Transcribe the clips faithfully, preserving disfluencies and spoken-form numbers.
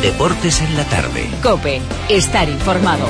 Deportes en la tarde. COPE. Estar informado.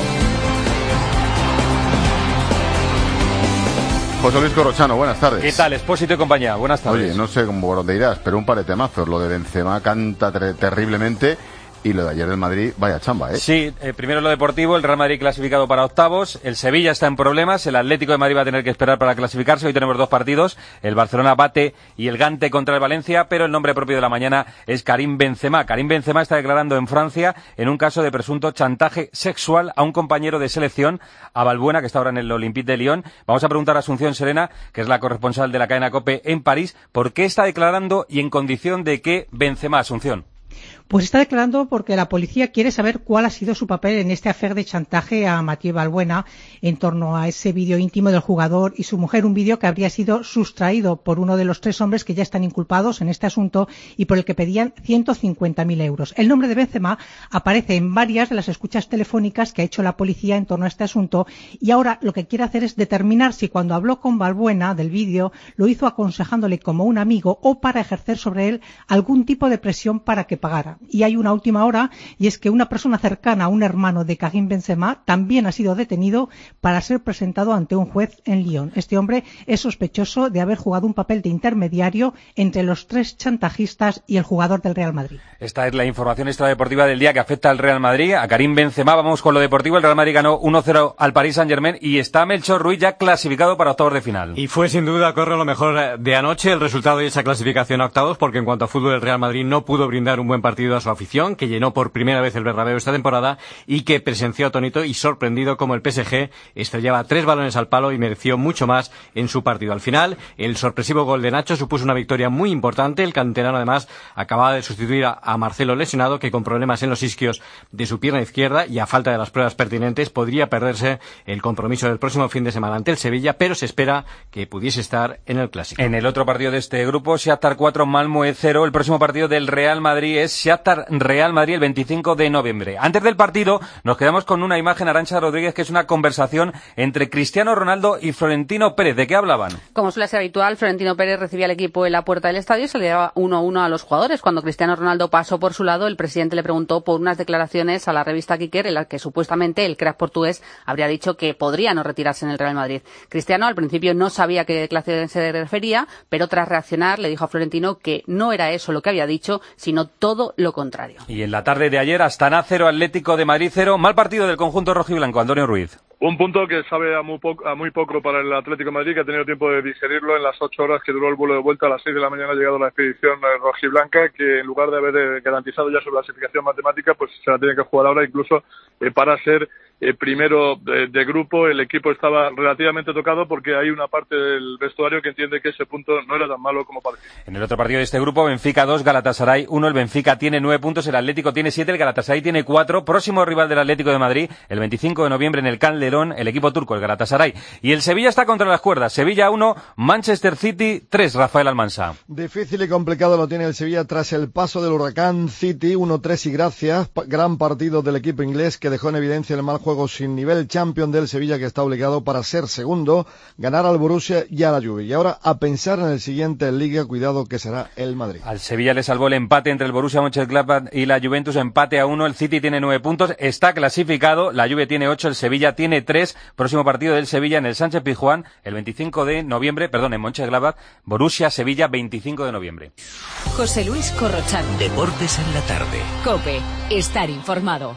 José Luis Corrochano, buenas tardes. ¿Qué tal, Expósito y compañía? Buenas tardes. Oye, no sé cómo por dónde irás, pero un par de temazos. Lo de Benzema canta ter- terriblemente. Y lo de ayer del Madrid, vaya chamba, ¿eh? Sí, eh, primero lo deportivo, el Real Madrid clasificado para octavos, el Sevilla está en problemas, el Atlético de Madrid va a tener que esperar para clasificarse, hoy tenemos dos partidos, el Barcelona bate y el Gante contra el Valencia, pero el nombre propio de la mañana es Karim Benzema. Karim Benzema está declarando en Francia en un caso de presunto chantaje sexual a un compañero de selección, a Balbuena, que está ahora en el Olympique de Lyon. Vamos a preguntar a Asunción Serena, que es la corresponsal de la cadena COPE en París, por qué está declarando y en condición de qué Benzema, Asunción. Pues está declarando porque la policía quiere saber cuál ha sido su papel en este afer de chantaje a Mathieu Balbuena en torno a ese vídeo íntimo del jugador y su mujer, un vídeo que habría sido sustraído por uno de los tres hombres que ya están inculpados en este asunto y por el que pedían ciento cincuenta mil euros. El nombre de Benzema aparece en varias de las escuchas telefónicas que ha hecho la policía en torno a este asunto y ahora lo que quiere hacer es determinar si cuando habló con Balbuena del vídeo lo hizo aconsejándole como un amigo o para ejercer sobre él algún tipo de presión para que pagara. Y hay una última hora, y es que una persona cercana a un hermano de Karim Benzema también ha sido detenido para ser presentado ante un juez en Lyon. Este hombre es sospechoso de haber jugado un papel de intermediario entre los tres chantajistas y el jugador del Real Madrid. Esta es la información extradeportiva del día que afecta al Real Madrid, a Karim Benzema. Vamos con lo deportivo. El Real Madrid ganó uno cero al Paris Saint-Germain y está Melchor Ruiz ya clasificado para octavos de final. Y fue sin duda, Corre, lo mejor de anoche el resultado de esa clasificación a octavos, porque en cuanto a fútbol el Real Madrid no pudo brindar un buen partido a su afición, que llenó por primera vez el Bernabéu esta temporada y que presenció atónito y sorprendido como el P S G estrellaba tres balones al palo y mereció mucho más en su partido. Al final, el sorpresivo gol de Nacho supuso una victoria muy importante. El canterano, además, acababa de sustituir a, a Marcelo lesionado, que con problemas en los isquios de su pierna izquierda y a falta de las pruebas pertinentes podría perderse el compromiso del próximo fin de semana ante el Sevilla, pero se espera que pudiese estar en el Clásico. En el otro partido de este grupo, Shakhtar cuatro, Malmö cero. El próximo partido del Real Madrid es Shakhtar Real Madrid el veinticinco de noviembre. Antes del partido nos quedamos con una imagen, Arantxa Rodríguez, que es una conversación entre Cristiano Ronaldo y Florentino Pérez. ¿De qué hablaban? Como suele ser habitual, Florentino Pérez recibía al equipo en la puerta del estadio y se le daba uno a uno a los jugadores. Cuando Cristiano Ronaldo pasó por su lado, el presidente le preguntó por unas declaraciones a la revista Kicker en las que supuestamente el crack portugués habría dicho que podría no retirarse en el Real Madrid. Cristiano al principio no sabía a qué declaraciones se refería, pero tras reaccionar le dijo a Florentino que no era eso lo que había dicho, sino todo lo contrario. Y en la tarde de ayer, Astana cero, Atlético de Madrid cero. Mal partido del conjunto rojiblanco, Antonio Ruiz. Un punto que sabe a muy, poco, a muy poco para el Atlético de Madrid, que ha tenido tiempo de digerirlo en las ocho horas que duró el vuelo de vuelta. A las seis de la mañana ha llegado la expedición rojiblanca, que en lugar de haber garantizado ya su clasificación matemática, pues se la tiene que jugar ahora, incluso eh, para ser eh, primero de, de grupo. El equipo estaba relativamente tocado porque hay una parte del vestuario que entiende que ese punto no era tan malo como parecía. En el otro partido de este grupo, Benfica dos, Galatasaray uno. El Benfica tiene nueve puntos, el Atlético tiene siete, el Galatasaray tiene cuatro. Próximo rival del Atlético de Madrid, el veinticinco de noviembre en el Can Lerón, el equipo turco, el Galatasaray. Y el Sevilla está contra las cuerdas. Sevilla uno, Manchester City tres, Rafael Almansa. Difícil y complicado lo tiene el Sevilla tras el paso del Huracán City, uno tres y gracias. Gran partido del equipo inglés que dejó en evidencia el mal juego sin nivel champion del Sevilla, que está obligado para ser segundo, ganar al Borussia y a la Juve. Y ahora a pensar en el siguiente en Liga, cuidado que será el Madrid. Al Sevilla le salvó el empate entre el Borussia Mönchengladbach y la Juventus, empate a uno. El City tiene nueve puntos, está clasificado. La Juve tiene ocho, el Sevilla tiene tres. Próximo partido del Sevilla en el Sánchez-Pizjuán el veinticinco de noviembre, perdón, en Mönchengladbach, Borussia-Sevilla, veinticinco de noviembre. José Luis Corrochano. Deportes en la tarde. COPE. Estar informado.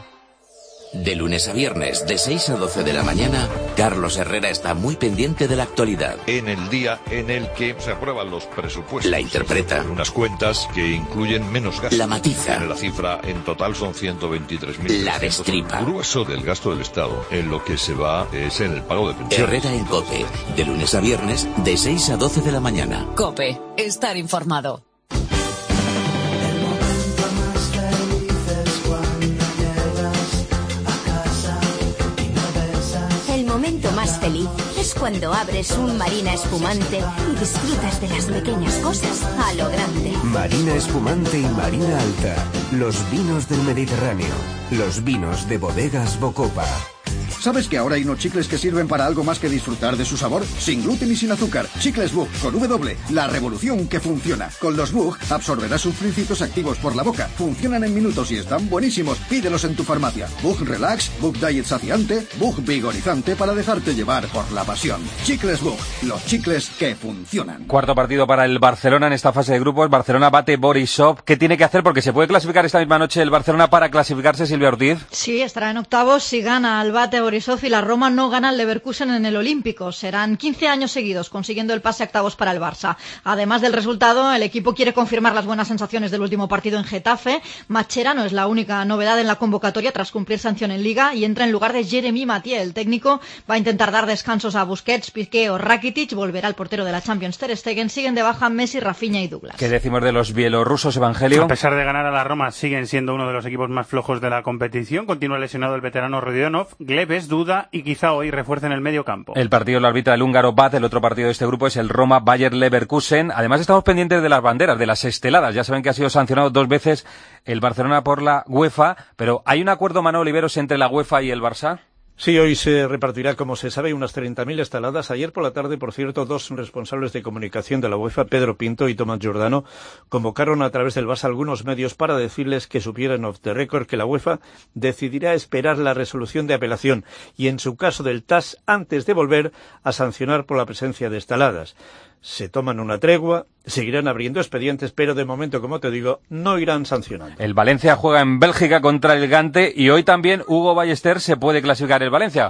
De lunes a viernes, de seis a doce de la mañana, Carlos Herrera está muy pendiente de la actualidad. En el día en el que se aprueban los presupuestos. La interpreta. Unas cuentas que incluyen menos gasto. La matiza. La cifra en total son ciento veintitrés mil. La destripa. El grueso del gasto del Estado en lo que se va es en el pago de pensiones. Herrera en COPE. De lunes a viernes, de seis a doce de la mañana. COPE. Estar informado. Más feliz es cuando abres un Marina espumante y disfrutas de las pequeñas cosas a lo grande. Marina espumante y Marina alta, los vinos del Mediterráneo, los vinos de Bodegas Bocopa. ¿Sabes que ahora hay unos chicles que sirven para algo más que disfrutar de su sabor? Sin gluten y sin azúcar. Chicles Bug con W. La revolución que funciona. Con los Bug absorberás sus principios activos por la boca. Funcionan en minutos y están buenísimos. Pídelos en tu farmacia. Bug Relax, Bug Diet saciante, Bug vigorizante para dejarte llevar por la pasión. Chicles Bug, los chicles que funcionan. Cuarto partido para el Barcelona en esta fase de grupos. Barcelona bate Borisov. ¿Qué tiene que hacer? Porque se puede clasificar esta misma noche el Barcelona para clasificarse, Silvia Ortiz. Sí, estará en octavos si gana al bate Borisov y la Roma no gana al Leverkusen en el Olímpico. Serán quince años seguidos consiguiendo el pase a octavos para el Barça. Además del resultado, el equipo quiere confirmar las buenas sensaciones del último partido en Getafe. Mascherano es la única novedad en la convocatoria tras cumplir sanción en Liga y entra en lugar de Jeremy Mathieu. El técnico va a intentar dar descansos a Busquets, Piqué o Rakitic. Volverá el portero de la Champions, Ter Stegen. Siguen de baja Messi, Rafinha y Douglas. ¿Qué decimos de los bielorrusos, Evangelio? A pesar de ganar a la Roma, siguen siendo uno de los equipos más flojos de la competición. Continúa lesionado el veterano Rodionov. Glebes duda y quizá hoy refuercen el medio campo. El partido lo arbitra el húngaro Bat. El otro partido de este grupo es el Roma-Bayer-Leverkusen. Además estamos pendientes de las banderas, de las esteladas. Ya saben que ha sido sancionado dos veces el Barcelona por la UEFA, pero ¿hay un acuerdo, Manolo Oliveros, entre la UEFA y el Barça? Sí, hoy se repartirá, como se sabe, unas treinta mil esteladas. Ayer por la tarde, por cierto, dos responsables de comunicación de la UEFA, Pedro Pinto y Tomás Giordano, convocaron a través del Barça algunos medios para decirles que supieran off the record que la UEFA decidirá esperar la resolución de apelación y, en su caso del T A S, antes de volver a sancionar por la presencia de esteladas. Se toman una tregua, seguirán abriendo expedientes, pero de momento, como te digo, no irán sancionando. El Valencia juega en Bélgica contra el Gante y hoy también Hugo Ballester se puede clasificar el Valencia.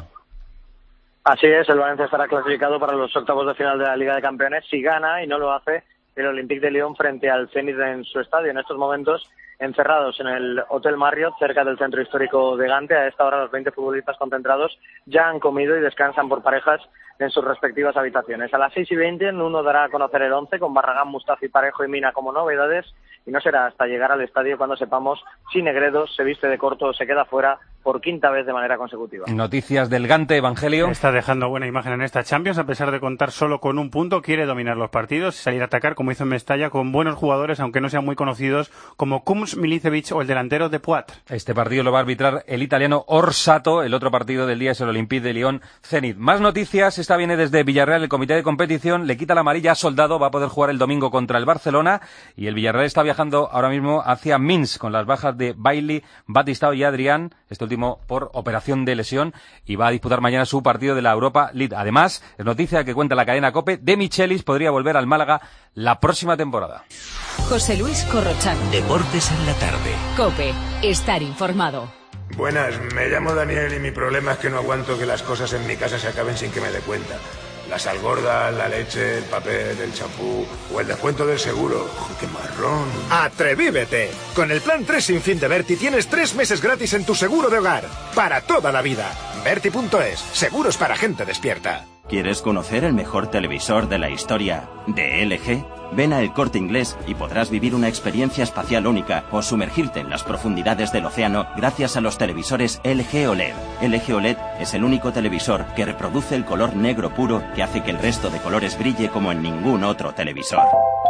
Así es, el Valencia estará clasificado para los octavos de final de la Liga de Campeones si gana, y no lo hace, el Olympique de Lyon frente al Zenit en su estadio. En estos momentos encerrados en el Hotel Marriott, cerca del centro histórico de Gante. A esta hora los veinte futbolistas concentrados ya han comido y descansan por parejas en sus respectivas habitaciones. A las seis y veinte Nuno dará a conocer el once con Barragán, Mustafi, Parejo y Mina como novedades, y no será hasta llegar al estadio cuando sepamos si Negredo se viste de corto o se queda fuera por quinta vez de manera consecutiva. Noticias del Gante, Evangelio. Está dejando buena imagen en esta Champions, a pesar de contar solo con un punto. Quiere dominar los partidos y salir a atacar, como hizo en Mestalla, con buenos jugadores, aunque no sean muy conocidos, como Kums, Milicevic o el delantero de Poitre. Este partido lo va a arbitrar el italiano Orsato. El otro partido del día es el Olympique de Lyon Zenit. Más noticias. Esta viene desde Villarreal. El comité de competición le quita la amarilla a Soldado. Va a poder jugar el domingo contra el Barcelona. Y el Villarreal está viajando ahora mismo hacia Minsk con las bajas de Bailly, Batistao y Adrián. Este último por operación de lesión. Y va a disputar mañana su partido de la Europa League. Además, es noticia que cuenta la cadena COPE, De Michelis podría volver al Málaga la próxima temporada. José Luis Corrochano. Deportes en la tarde. COPE. Estar informado. Buenas, me llamo Daniel y mi problema es que no aguanto que las cosas en mi casa se acaben sin que me dé cuenta. La sal gorda, la leche, el papel, el champú o el descuento del seguro. ¡Oh, qué marrón! ¡Atrevívete! Con el plan tres sin fin de Berti tienes tres meses gratis en tu seguro de hogar. Para toda la vida. Berti punto es. Seguros para gente despierta. ¿Quieres conocer el mejor televisor de la historia de L G? Ven a El Corte Inglés y podrás vivir una experiencia espacial única o sumergirte en las profundidades del océano gracias a los televisores L G O L E D. L G O L E D es el único televisor que reproduce el color negro puro que hace que el resto de colores brille como en ningún otro televisor.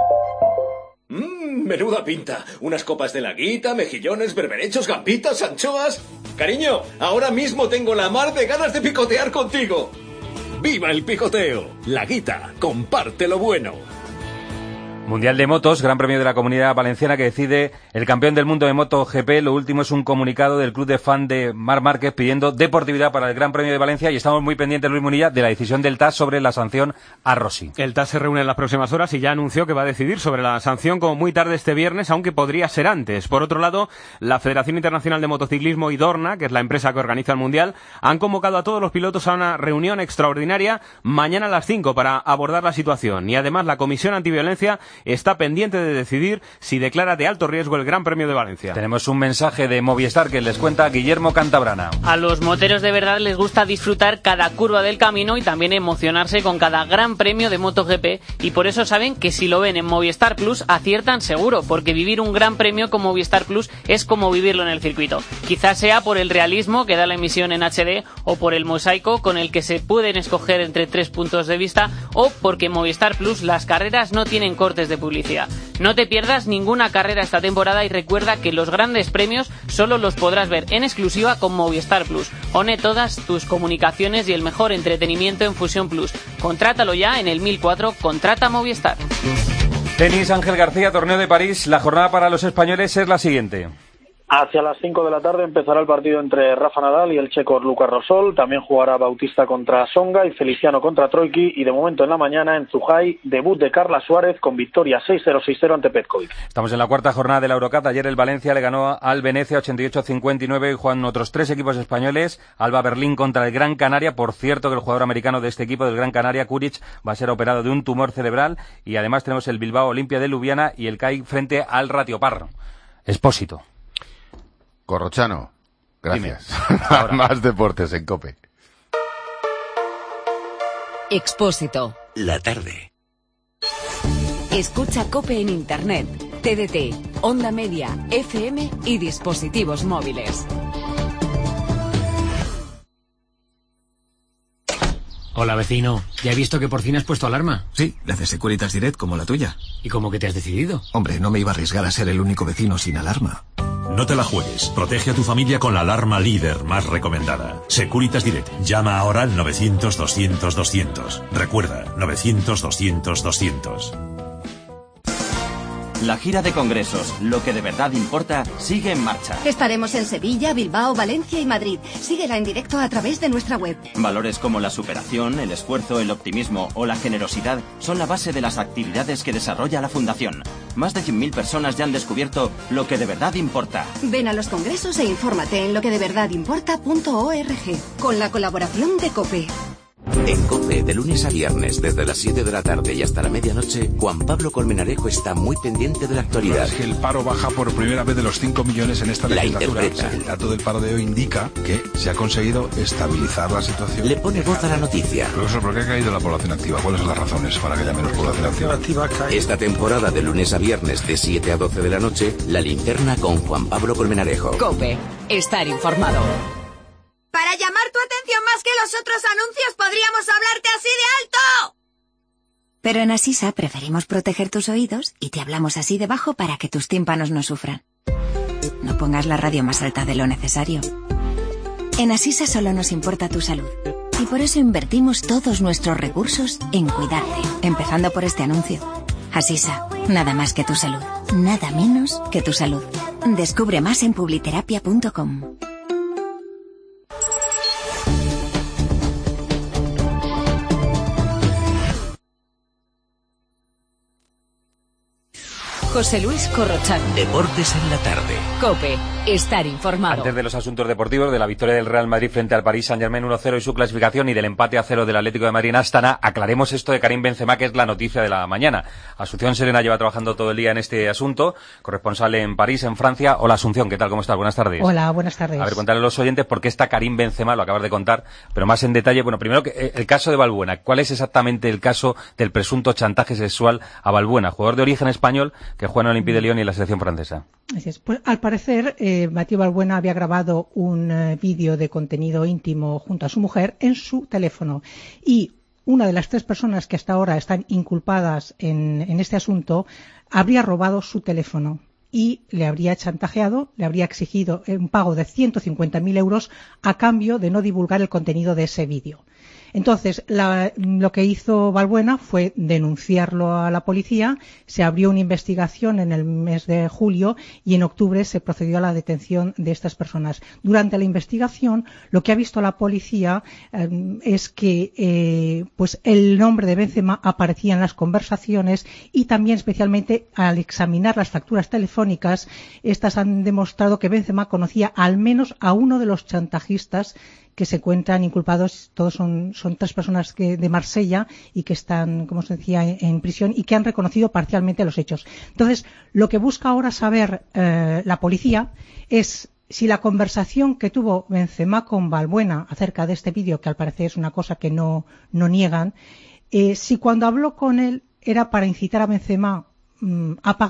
Mmm, menuda pinta. Unas copas de laguita, mejillones, berberechos, gambitas, anchoas. Cariño, ahora mismo tengo la mar de ganas de picotear contigo. ¡Viva el picoteo! Laguita, comparte lo bueno. Mundial de Motos, Gran Premio de la Comunidad Valenciana que decide el campeón del mundo de MotoGP. Lo último es un comunicado del club de fan de Marc Márquez pidiendo deportividad para el Gran Premio de Valencia, y estamos muy pendientes, Luis Munilla, de la decisión del T A S sobre la sanción a Rossi. El T A S se reúne en las próximas horas y ya anunció que va a decidir sobre la sanción como muy tarde este viernes, aunque podría ser antes. Por otro lado, la Federación Internacional de Motociclismo y Dorna, que es la empresa que organiza el Mundial, han convocado a todos los pilotos a una reunión extraordinaria mañana a las cinco para abordar la situación. Y además la Comisión Antiviolencia está pendiente de decidir si declara de alto riesgo el Gran Premio de Valencia. Tenemos un mensaje de Movistar que les cuenta Guillermo Cantabrana. A los moteros de verdad les gusta disfrutar cada curva del camino y también emocionarse con cada Gran Premio de MotoGP, y por eso saben que si lo ven en Movistar Plus aciertan seguro, porque vivir un Gran Premio con Movistar Plus es como vivirlo en el circuito. Quizás sea por el realismo que da la emisión en H D o por el mosaico con el que se pueden escoger entre tres puntos de vista, o porque en Movistar Plus las carreras no tienen cortes spots de publicidad. No te pierdas ninguna carrera esta temporada y recuerda que los grandes premios solo los podrás ver en exclusiva con Movistar Plus. One todas tus comunicaciones y el mejor entretenimiento en Fusión Plus. Contrátalo ya en el mil cuatro, contrata Movistar. Tenis, Ángel García, torneo de París. La jornada para los españoles es la siguiente. Hacia las cinco de la tarde empezará el partido entre Rafa Nadal y el checo Lucas Rosol. También jugará Bautista contra Songa y Feliciano contra Troicki. Y de momento en la mañana en Zhuhai, debut de Carla Suárez con victoria seis cero seis cero ante Petkovic. Estamos en la cuarta jornada de la Eurocup. Ayer el Valencia le ganó al Venecia ochenta y ocho a cincuenta y nueve y juegan otros tres equipos españoles. Alba Berlín contra el Gran Canaria. Por cierto que el jugador americano de este equipo del Gran Canaria, Kuric, va a ser operado de un tumor cerebral. Y además tenemos el Bilbao Olimpia de Ljubljana y el C A I frente al Ratiopar. Expósito. Corrochano, gracias. Más deportes en COPE. Expósito. La tarde. Escucha COPE en Internet, T D T, Onda Media, F M y dispositivos móviles. Hola, vecino. ¿Ya he visto que por fin has puesto alarma? Sí, la de Securitas Direct, como la tuya. ¿Y cómo que te has decidido? Hombre, no me iba a arriesgar a ser el único vecino sin alarma. No te la juegues. Protege a tu familia con la alarma líder más recomendada. Securitas Direct. Llama ahora al novecientos doscientos doscientos. Recuerda, novecientos doscientos doscientos. La gira de congresos, lo que de verdad importa, sigue en marcha. Estaremos en Sevilla, Bilbao, Valencia y Madrid. Síguela en directo a través de nuestra web. Valores como la superación, el esfuerzo, el optimismo o la generosidad son la base de las actividades que desarrolla la Fundación. Más de cien mil personas ya han descubierto lo que de verdad importa. Ven a los congresos e infórmate en lo que de verdad importa punto org, con la colaboración de COPE. En COPE, de lunes a viernes, desde las siete de la tarde y hasta la medianoche, Juan Pablo Colmenarejo está muy pendiente de la actualidad. Es que el paro baja por primera vez de los cinco millones en esta legislatura. La interpreta. El dato del paro de hoy indica que se ha conseguido estabilizar la situación. Le pone voz a la noticia. Profesor, ¿por qué ha caído la población activa? ¿Cuáles son las razones para que haya menos población activa? Esta temporada, de lunes a viernes, de siete a doce de la noche, La Linterna con Juan Pablo Colmenarejo. COPE. Estar informado. Para llamar tu atención más que los otros anuncios, podríamos hablarte así de alto. Pero en Asisa preferimos proteger tus oídos y te hablamos así de bajo para que tus tímpanos no sufran. No pongas la radio más alta de lo necesario. En Asisa solo nos importa tu salud. Y por eso invertimos todos nuestros recursos en cuidarte, empezando por este anuncio. Asisa, nada más que tu salud. Nada menos que tu salud. Descubre más en publiterapia punto com. José Luis Corrochano. Deportes en la tarde. COPE. Estar informado. Antes de los asuntos deportivos, de la victoria del Real Madrid frente al Paris Saint-Germain uno cero y su clasificación y del empate a cero del Atlético de Madrid en Astana, aclaremos esto de Karim Benzema, que es la noticia de la mañana. Asunción Serena lleva trabajando todo el día en este asunto, corresponsal en París, en Francia. Hola, Asunción, ¿qué tal? ¿Cómo estás? Buenas tardes. Hola, buenas tardes. A ver, cuéntale a los oyentes por qué está Karim Benzema, lo acabas de contar, pero más en detalle. Bueno, primero, que el caso de Valbuena. ¿Cuál es exactamente el caso del presunto chantaje sexual a Valbuena, jugador de origen español que juega en el Olympique de Lyon y en la selección francesa? Así es. Pues al parecer, eh, Mathieu Valbuena había grabado un eh, vídeo de contenido íntimo junto a su mujer en su teléfono. Y una de las tres personas que hasta ahora están inculpadas en, en este asunto habría robado su teléfono y le habría chantajeado, le habría exigido un pago de ciento cincuenta mil euros a cambio de no divulgar el contenido de ese vídeo. Entonces, la, lo que hizo Valbuena fue denunciarlo a la policía, se abrió una investigación en el mes de julio y en octubre se procedió a la detención de estas personas. Durante la investigación, lo que ha visto la policía eh, es que eh, pues el nombre de Benzema aparecía en las conversaciones y también, especialmente, al examinar las facturas telefónicas, estas han demostrado que Benzema conocía al menos a uno de los chantajistas que se encuentran inculpados. Todos son, son tres personas que, de Marsella y que están, como se decía, en, en prisión y que han reconocido parcialmente los hechos. Entonces, lo que busca ahora saber eh, la policía es si la conversación que tuvo Benzema con Valbuena acerca de este vídeo, que al parecer es una cosa que no, no niegan, eh, si cuando habló con él era para incitar a Benzema mmm, a pagar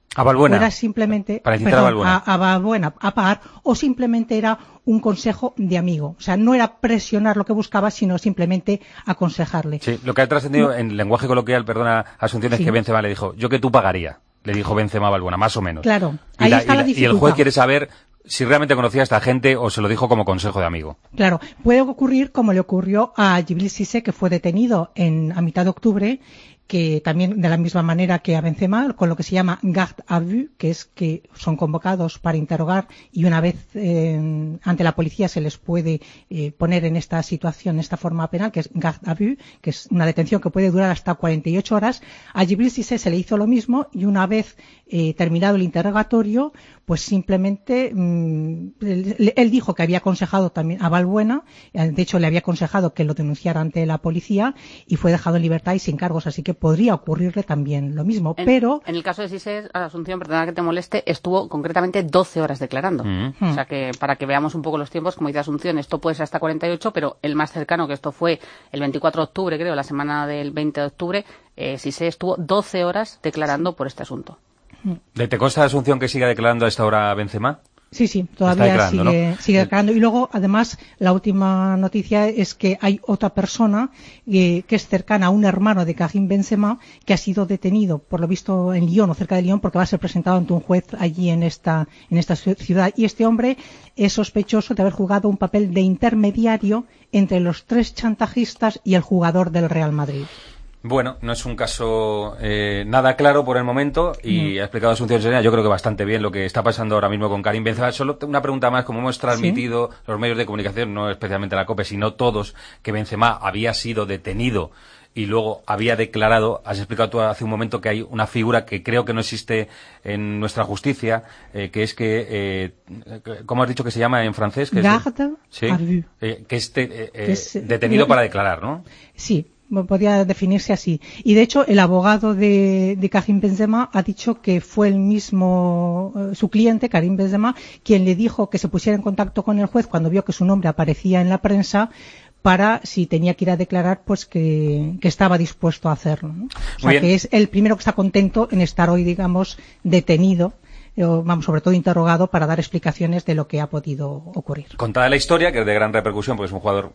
A Balbuena. Era simplemente, para incitar perdón, a Balbuena. A, a Balbuena a pagar, o simplemente era un consejo de amigo. O sea, no era presionar lo que buscaba, sino simplemente aconsejarle. Sí, lo que ha trascendido no. en lenguaje coloquial, perdona, Asunción, es sí. que Benzema le dijo, yo que tú pagaría, le dijo Benzema a Balbuena, más o menos. Claro, y ahí la, está y la la, dificultad. Y el juez quiere saber si realmente conocía a esta gente o se lo dijo como consejo de amigo. Claro, puede ocurrir como le ocurrió a Djibril Cissé, que fue detenido en, a mitad de octubre, que también de la misma manera que a Benzema, con lo que se llama garde à vue, que es que son convocados para interrogar y una vez eh, ante la policía se les puede eh, poner en esta situación, esta forma penal, que es garde à vue, que es una detención que puede durar hasta cuarenta y ocho horas. A Djibril Cissé se le hizo lo mismo y una vez eh, terminado el interrogatorio, pues simplemente mmm, él, él dijo que había aconsejado también a Balbuena, de hecho le había aconsejado que lo denunciara ante la policía y fue dejado en libertad y sin cargos, así que podría ocurrirle también lo mismo, en, pero... En el caso de Cissé, Asunción, perdona que te moleste, estuvo concretamente doce horas declarando. Mm. O sea que, para que veamos un poco los tiempos, como dice Asunción, esto puede ser hasta cuarenta y ocho, pero el más cercano, que esto fue el veinticuatro de octubre, creo, la semana del veinte de octubre, eh, Cissé estuvo doce horas declarando por este asunto. ¿Te consta, Asunción, que siga declarando a esta hora Benzema? Sí, sí, todavía sigue, ¿no? sigue declarando. Y luego, además, la última noticia es que hay otra persona eh, que es cercana a un hermano de Karim Benzema que ha sido detenido, por lo visto, en Lyon o cerca de Lyon, porque va a ser presentado ante un juez allí en esta, en esta ciudad. Y este hombre es sospechoso de haber jugado un papel de intermediario entre los tres chantajistas y el jugador del Real Madrid. Bueno, no es un caso eh, nada claro por el momento y no. ha explicado Asunción Serena, yo creo que bastante bien lo que está pasando ahora mismo con Karim Benzema. Solo una pregunta más, como hemos transmitido ¿Sí? los medios de comunicación, no especialmente la COPE, sino todos, que Benzema había sido detenido y luego había declarado. Has explicado tú hace un momento que hay una figura que creo que no existe en nuestra justicia, eh, que es que, eh, ¿cómo has dicho que se llama en francés? Que Garde es, ¿sí? à vue. Eh, que es eh, eh, es, detenido eh, para declarar, ¿no? Sí. Podría definirse así. Y de hecho, el abogado de, de Karim Benzema ha dicho que fue el mismo, eh, su cliente, Karim Benzema, quien le dijo que se pusiera en contacto con el juez cuando vio que su nombre aparecía en la prensa para, si tenía que ir a declarar, pues que, que estaba dispuesto a hacerlo, ¿no? O sea, que es el primero que está contento en estar hoy, digamos, detenido, vamos, sobre todo interrogado para dar explicaciones de lo que ha podido ocurrir. Contada la historia, que es de gran repercusión, porque es un jugador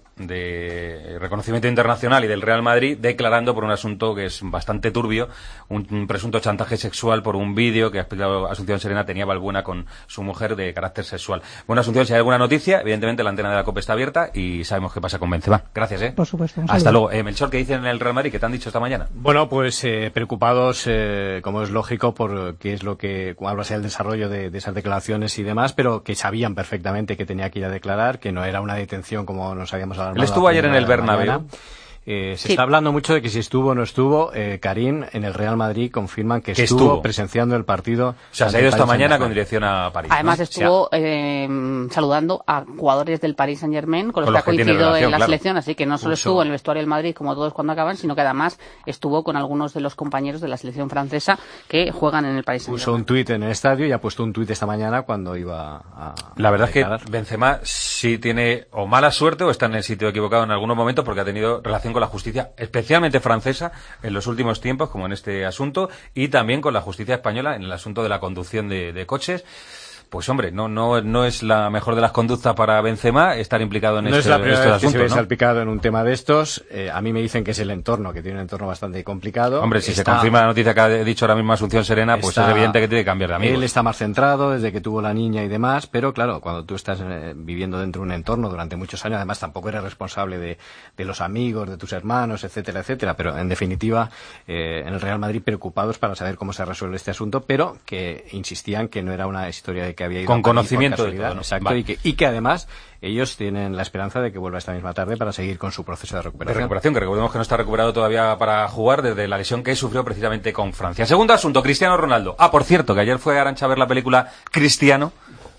de reconocimiento internacional y del Real Madrid, declarando por un asunto que es bastante turbio, un, un presunto chantaje sexual por un vídeo que ha explicado Asunción Serena tenía Balbuena con su mujer de carácter sexual. Bueno, Asunción, si hay alguna noticia, evidentemente la antena de la COPE está abierta y sabemos qué pasa con Benzema. Gracias, ¿eh? Por supuesto. Hasta luego. Eh, Melchor, ¿qué dicen en el Real Madrid? ¿Qué te han dicho esta mañana? Bueno, pues eh, preocupados, eh, como es lógico, por qué es lo que, cuál va a ser el desarrollo de, de esas declaraciones y demás, pero que sabían perfectamente que tenía que ir a declarar, que no era una detención como nos habíamos alarmado. Él estuvo ayer en el Bernabéu. Eh, se sí. está hablando mucho de que si estuvo o no estuvo. eh, Karim en el Real Madrid confirman que, que estuvo, estuvo presenciando el partido. O sea, se ha ido esta mañana con dirección a París. Además ¿no? estuvo eh, saludando a jugadores del Paris Saint-Germain con los con que ha coincidido en la claro. selección, así que no solo Mucho. estuvo en el vestuario del Madrid como todos cuando acaban, sino que además estuvo con algunos de los compañeros de la selección francesa que juegan en el Paris Saint-Germain. Puso un tuit en el estadio y ha puesto un tuit esta mañana cuando iba a... La verdad a es que Benzema sí tiene o mala suerte o está en el sitio equivocado en algunos momentos porque ha tenido relación con la justicia, especialmente francesa, en los últimos tiempos, como en este asunto, y también con la justicia española en el asunto de la conducción de, de coches. Pues hombre, no no no es la mejor de las conductas para Benzema estar implicado en no este, es la primera este vez asunto, que se ve ¿no? salpicado en un tema de estos. Eh, a mí me dicen que es el entorno, que tiene un entorno bastante complicado. Hombre, si está, se confirma la noticia que ha dicho ahora mismo Asunción Serena, pues está, es evidente que tiene que cambiar de amigos. Él está más centrado desde que tuvo la niña y demás, pero claro, cuando tú estás eh, viviendo dentro de un entorno durante muchos años, además tampoco eres responsable de, de los amigos, de tus hermanos, etcétera, etcétera, pero en definitiva, eh, en el Real Madrid preocupados para saber cómo se resuelve este asunto, pero que insistían que no era una historia de que había ido con a París conocimiento por casualidad, de todo, ¿no? Exacto, vale. y, que, y que además ellos tienen la esperanza de que vuelva esta misma tarde para seguir con su proceso de recuperación. De recuperación, que recordemos que no está recuperado todavía para jugar desde la lesión que sufrió precisamente con Francia. Segundo asunto, Cristiano Ronaldo. Ah, por cierto, que ayer fue a Arancha a ver la película Cristiano,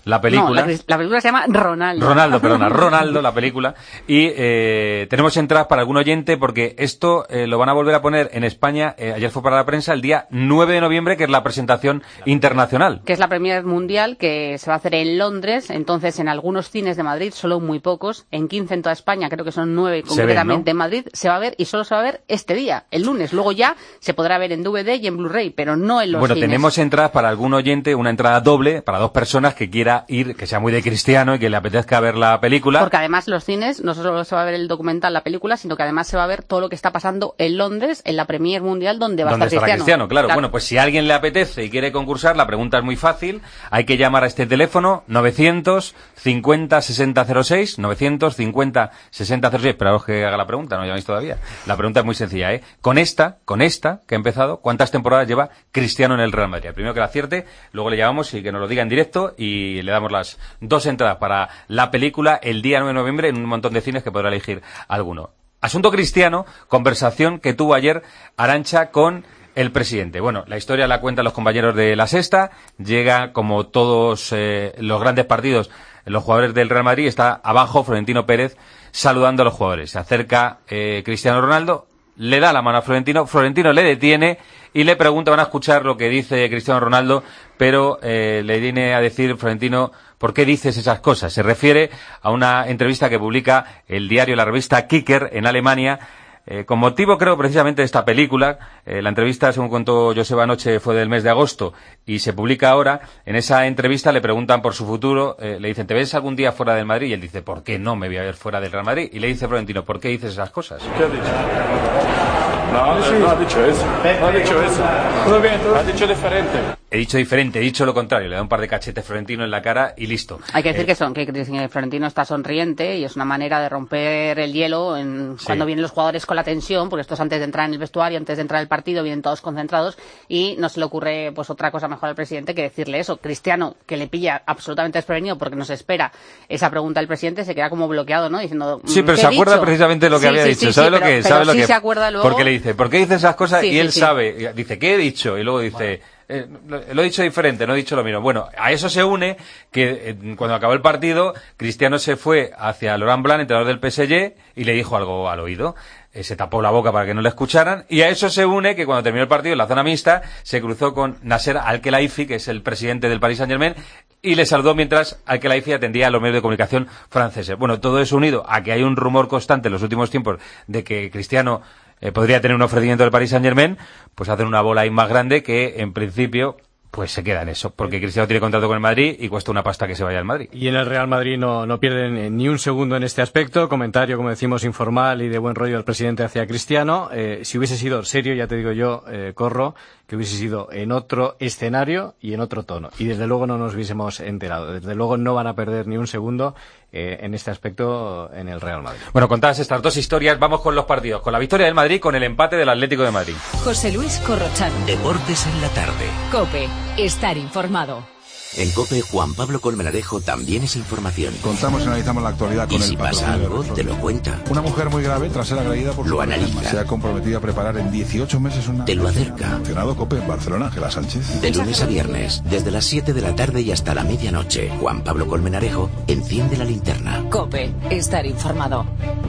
la película. No, la, la película se llama Ronaldo. Ronaldo, perdona, Ronaldo, la película. Y eh, tenemos entradas para algún oyente porque esto eh, lo van a volver a poner en España, eh, ayer fue para la prensa, el día nueve de noviembre, que es la presentación internacional. Que es la premier mundial, que se va a hacer en Londres, entonces en algunos cines de Madrid, solo muy pocos, en quince en toda España, creo que son nueve concretamente, ¿no? En Madrid, se va a ver y solo se va a ver este día, el lunes. Luego ya se podrá ver en D V D y en Blu-ray, pero no en los bueno, cines. Tenemos entradas para algún oyente, una entrada doble para dos personas que quiera ir, que sea muy de cristiano y que le apetezca ver la película. Porque además los cines, no solo se va a ver el documental, la película, sino que además se va a ver todo lo que está pasando en Londres, en la premier mundial, donde va a estar Cristiano. Cristiano, claro. claro. Bueno, pues si a alguien le apetece y quiere concursar, la pregunta es muy fácil. Hay que llamar a este teléfono, novecientos cincuenta sesenta cero seis, novecientos cincuenta sesenta cero seis. Esperaos que haga la pregunta, no llaméis todavía. La pregunta es muy sencilla, ¿eh? Con esta, con esta que ha empezado, ¿cuántas temporadas lleva Cristiano en el Real Madrid? El primero que la acierte, luego le llamamos y que nos lo diga en directo y le damos las dos entradas para la película el día nueve de noviembre en un montón de cines que podrá elegir alguno. Asunto Cristiano, conversación que tuvo ayer Arantxa con el presidente. Bueno, la historia la cuentan los compañeros de La Sexta, llega como todos eh, los grandes partidos, los jugadores del Real Madrid, está abajo Florentino Pérez saludando a los jugadores. Se acerca eh, Cristiano Ronaldo, le da la mano a Florentino, Florentino le detiene y le pregunta, van a escuchar lo que dice Cristiano Ronaldo, pero eh, le viene a decir Florentino, ¿por qué dices esas cosas? Se refiere a una entrevista que publica el diario, la revista Kicker en Alemania, eh, con motivo, creo, precisamente de esta película. Eh, la entrevista, según contó Joseba anoche, fue del mes de agosto y se publica ahora. En esa entrevista le preguntan por su futuro, eh, le dicen, ¿te ves algún día fuera del Madrid? Y él dice, ¿por qué no me voy a ver fuera del Real Madrid? Y le dice Florentino, ¿por qué dices esas cosas? ¿Qué ha dicho? No, no ha dicho eso. No ha dicho eso. Todo bien, todo. Ha dicho diferente. He dicho diferente, he dicho lo contrario. Le da un par de cachetes Florentino en la cara y listo. Hay que decir eh, que son que Florentino está sonriente y es una manera de romper el hielo en, sí. Cuando vienen los jugadores con la tensión, porque esto es antes de entrar en el vestuario, antes de entrar al partido, vienen todos concentrados y no se le ocurre pues otra cosa mejor al presidente que decirle eso. Cristiano, que le pilla absolutamente desprevenido porque nos espera esa pregunta del presidente, se queda como bloqueado, ¿no? Diciendo, sí, pero se acuerda dicho? precisamente de lo que sí, había sí, dicho. Sí, ¿Sabe sí, lo pero, que? ¿Sabe pero lo sí que? Se acuerda luego. Porque le dice, ¿por qué dices esas cosas? Sí, y sí, él sí. sabe, dice, ¿qué he dicho? Y luego dice, eh, lo, lo he dicho diferente, no he dicho lo mismo. Bueno, a eso se une que eh, cuando acabó el partido, Cristiano se fue hacia Laurent Blanc, entrenador del P S G, y le dijo algo al oído. Eh, se tapó la boca para que no le escucharan, y a eso se une que cuando terminó el partido en la zona mixta, se cruzó con Nasser Al-Khelaifi, que es el presidente del Paris Saint-Germain, y le saludó mientras Al-Khelaifi atendía a los medios de comunicación franceses. Bueno, todo eso unido a que hay un rumor constante en los últimos tiempos de que Cristiano eh, podría tener un ofrecimiento del Paris Saint-Germain, pues hacen una bola ahí más grande que, en principio, pues se queda en eso, porque Cristiano tiene contrato con el Madrid y cuesta una pasta que se vaya al Madrid. Y en el Real Madrid no, no pierden ni un segundo en este aspecto. Comentario, como decimos, informal y de buen rollo del presidente hacia Cristiano. Eh, si hubiese sido serio, ya te digo yo, eh, Corro, que hubiese sido en otro escenario y en otro tono. Y desde luego no nos hubiésemos enterado. Desde luego no van a perder ni un segundo eh, en este aspecto en el Real Madrid. Bueno, contadas estas dos historias, vamos con los partidos. Con la victoria del Madrid, con el empate del Atlético de Madrid. José Luis Corrochano. Deportes en la tarde. COPE. Estar informado. En COPE, Juan Pablo Colmenarejo también es información. Contamos y analizamos la actualidad con y si el pasa algo, te lo cuenta. Una mujer muy grave, tras ser agredida por lo su analiza. Se ha comprometido a preparar en dieciocho meses una... Te lo acerca. Mencionado COPE en Barcelona, Ángela Sánchez. De lunes a viernes, desde las siete de la tarde y hasta la medianoche, Juan Pablo Colmenarejo enciende la linterna. COPE. Estar informado.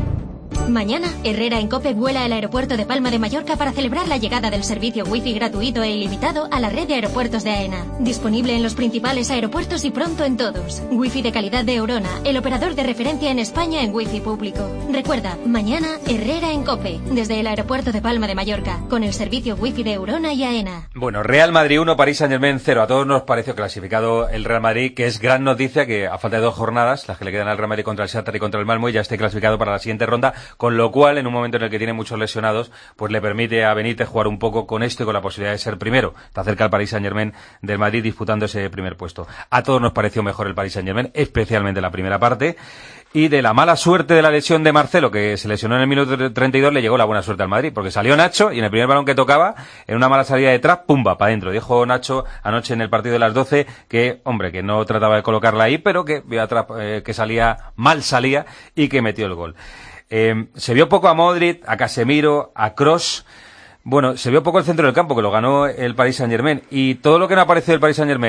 Mañana, Herrera en COPE vuela al aeropuerto de Palma de Mallorca para celebrar la llegada del servicio Wi-Fi gratuito e ilimitado a la red de aeropuertos de AENA. Disponible en los principales aeropuertos y pronto en todos. Wi-Fi de calidad de Eurona, el operador de referencia en España en Wi-Fi público. Recuerda, mañana, Herrera en COPE, desde el aeropuerto de Palma de Mallorca, con el servicio Wi-Fi de Eurona y AENA. Bueno, Real Madrid uno, Paris Saint-Germain cero. A todos nos pareció clasificado el Real Madrid, que es gran noticia que a falta de dos jornadas, las que le quedan al Real Madrid contra el Shakhtar y contra el Malmö, ya esté clasificado para la siguiente ronda, con lo cual, en un momento en el que tiene muchos lesionados, pues le permite a Benítez jugar un poco con esto y con la posibilidad de ser primero. Está cerca el Paris Saint-Germain del Madrid disputando ese primer puesto. A todos nos pareció mejor el Paris Saint-Germain, especialmente la primera parte. Y de la mala suerte de la lesión de Marcelo, que se lesionó en el minuto treinta y dos, le llegó la buena suerte al Madrid, porque salió Nacho y en el primer balón que tocaba, en una mala salida detrás, pumba, para adentro. Dijo Nacho anoche en el partido de las doce que, hombre, que no trataba de colocarla ahí, pero que vio atrás, eh, que salía, mal salía y que metió el gol. Eh, se vio poco a Modric, a Casemiro, a Kroos. Bueno, se vio poco el centro del campo, que lo ganó el Paris Saint-Germain. Y todo lo que no apareció del Paris Saint-Germain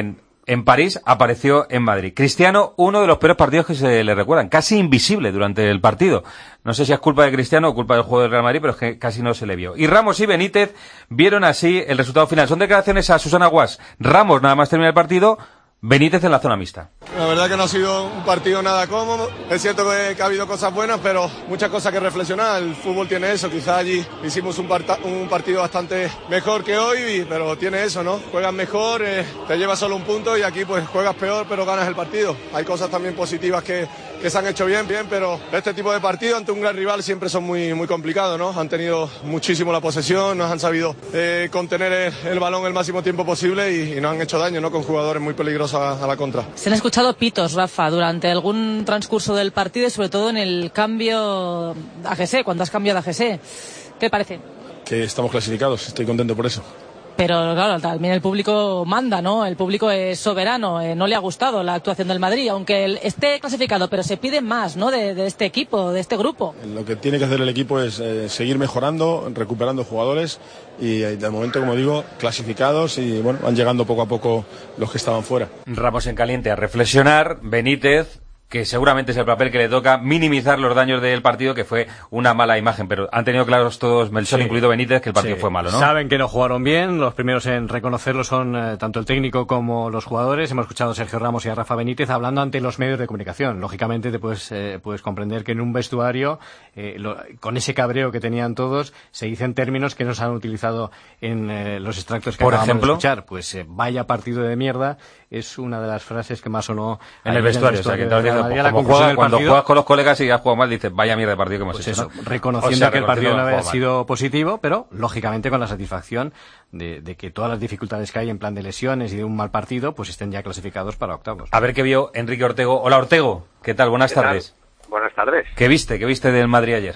en París, apareció en Madrid. Cristiano, uno de los peores partidos que se le recuerdan, casi invisible durante el partido. No sé si es culpa de Cristiano o culpa del juego del Real Madrid, pero es que casi no se le vio. Y Ramos y Benítez vieron así el resultado final. Son declaraciones a Susana Guas. Ramos nada más termina el partido, Benítez en la zona mixta. La verdad que no ha sido un partido nada cómodo. Es cierto que, que ha habido cosas buenas, pero muchas cosas que reflexionar. El fútbol tiene eso. Quizá allí hicimos un, parta, un partido bastante mejor que hoy, pero tiene eso, ¿no? Juegas mejor, eh, te llevas solo un punto y aquí pues juegas peor, pero ganas el partido. Hay cosas también positivas que, que se han hecho bien, bien, pero este tipo de partidos ante un gran rival siempre son muy, muy complicados, ¿no? Han tenido muchísimo la posesión, nos han sabido eh, contener el, el balón el máximo tiempo posible y, y nos han hecho daño, ¿no? Con jugadores muy peligrosos a, a la contra. Se han escuchado pitos, Rafa, durante algún transcurso del partido y sobre todo en el cambio a G C, cuando has cambiado a G C. ¿Qué parece? Que estamos clasificados, estoy contento por eso. Pero claro, también el público manda, ¿no? El público es soberano, eh, no le ha gustado la actuación del Madrid, aunque él esté clasificado, pero se pide más, ¿no? De, de este equipo, de este grupo. Lo que tiene que hacer el equipo es eh, seguir mejorando, recuperando jugadores y eh, de momento, como digo, clasificados y bueno, van llegando poco a poco los que estaban fuera. Ramos en caliente a reflexionar, Benítez, que seguramente es el papel que le toca, minimizar los daños del partido, que fue una mala imagen, pero han tenido claros todos, Melchor, sí, incluido Benítez, que el partido sí, fue malo, ¿no? Saben que no jugaron bien, los primeros en reconocerlo son eh, tanto el técnico como los jugadores. Hemos escuchado a Sergio Ramos y a Rafa Benítez hablando ante los medios de comunicación. Lógicamente te puedes, eh, puedes comprender que en un vestuario, eh, lo, con ese cabreo que tenían todos, se dicen términos que no se han utilizado en eh, los extractos que Por acabamos ejemplo, de escuchar. Pues eh, vaya partido de mierda, es una de las frases que más sonó en el vestuario. En el vestuario, o sea, que Madrid, como juega, cuando juegas con los colegas y has jugado mal, dices, vaya mierda de partido que hemos pues hecho, eso, ¿no? reconociendo o sea, que el partido no había sido mal. positivo, pero lógicamente con la satisfacción de, de que todas las dificultades que hay en plan de lesiones y de un mal partido, pues estén ya clasificados para octavos. A ver qué vio Enrique Ortego. Hola, Ortego, ¿qué tal? Buenas ¿Qué tardes. Tal? Buenas tardes. ¿Qué viste? ¿Qué viste del Madrid ayer?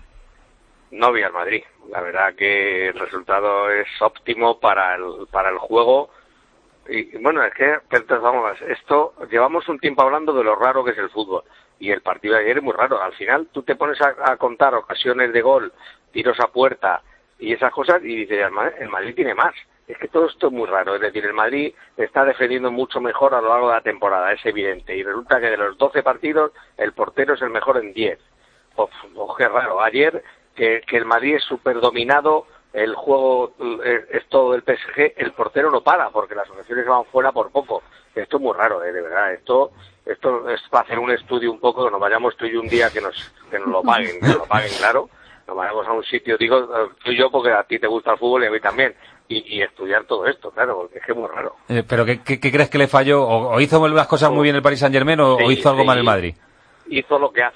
No vi al Madrid. La verdad que el resultado es óptimo para el, para el juego. Y bueno, es que, vamos, esto, llevamos un tiempo hablando de lo raro que es el fútbol. Y el partido de ayer es muy raro. Al final tú te pones a, a contar ocasiones de gol, tiros a puerta y esas cosas y dices, el Madrid, el Madrid tiene más. Es que todo esto es muy raro. Es decir, el Madrid está defendiendo mucho mejor a lo largo de la temporada, es evidente. Y resulta que de los doce partidos, el portero es el mejor en diez. Pues, pues qué raro. Ayer, que, que el Madrid es súper dominado, el juego es, es todo del P S G, el portero no para, porque las ocasiones van fuera por poco. Esto es muy raro, ¿eh? De verdad. Esto esto es para hacer un estudio un poco, que nos vayamos tú y yo un día que nos que nos lo paguen, que nos lo paguen, claro. Nos vayamos a un sitio, digo, tú y yo, porque a ti te gusta el fútbol y a mí también. Y, y estudiar todo esto, claro, porque es que es muy raro. Eh, ¿Pero qué, qué, qué crees que le falló? ¿O, o hizo las cosas muy bien el Paris Saint-Germain o, sí, o hizo algo sí. mal el Madrid? Hizo lo que hace